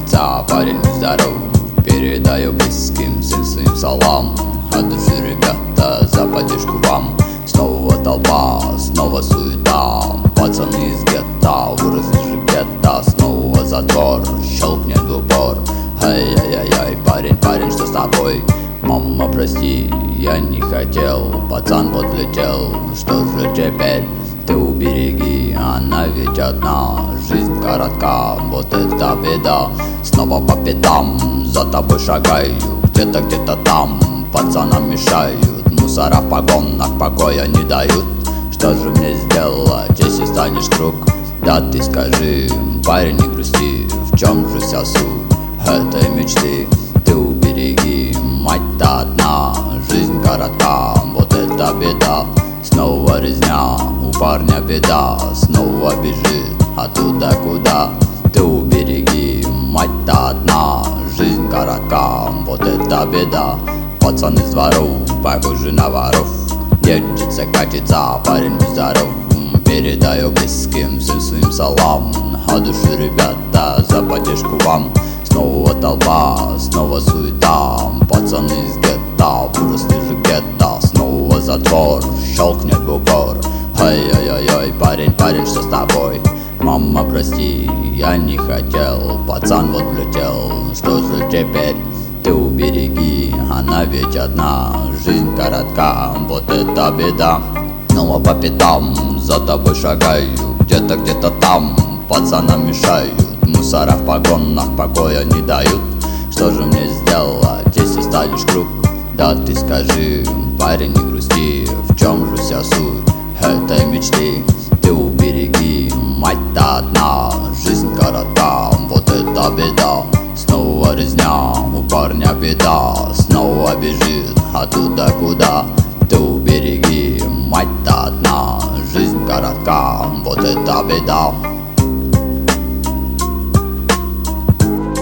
катится, парень здоров. Передаю близким всем своим салам. От души, ребята, за поддержку вам. Снова толпа, снова суета. Пацаны из гетто, выросли же где-то. Снова затвор, щелкнет в упор. Ай-яй-яй-яй, парень, что с тобой? Мама, прости, я не хотел. Пацан подлетел, что же теперь? Ты убереги, она ведь одна. Жизнь коротка, вот это беда. Снова по пятам, за тобой шагаю. Где-то там, пацанам мешают. Мусора в погонах покоя не дают. Что же мне сделать, если станешь круг? Да ты скажи, парень, не грусти. В чем же вся суть этой мечты? Ты убереги, мать-то одна. Жизнь коротка, вот это беда. Снова резня, у парня беда. Снова бежит оттуда куда. Ты убереги, мать-то одна. Жизнь коротка, вот это беда. Пацан из дворов, похожий на воров. Держится, катится, парень здоров. Передаю близким всем своим салам. От души, ребята, за поддержку вам. Снова толпа, снова суета. Пацаны из гетто, выросли же где-то. Снова затвор, щелкнет в упор. Ай-яй-яй-яй, парень, что с тобой? Мама, прости, я не хотел. Пацан вот влетел, что же теперь? Ты убереги, она ведь одна. Жизнь коротка, вот это беда. Снова по пятам, за тобой шагаю. Где-то там, пацанам мешают. Мусора в погонах покоя не дают. Что же мне сделать, если станешь круг? Да ты скажи, парень, не грусти. В чем же вся суть этой мечты? Ты убереги, мать-то одна. Жизнь коротка, вот это беда. Снова резня, у парня беда. Снова бежит оттуда куда. Ты убереги, мать-то одна. Жизнь коротка, вот это беда.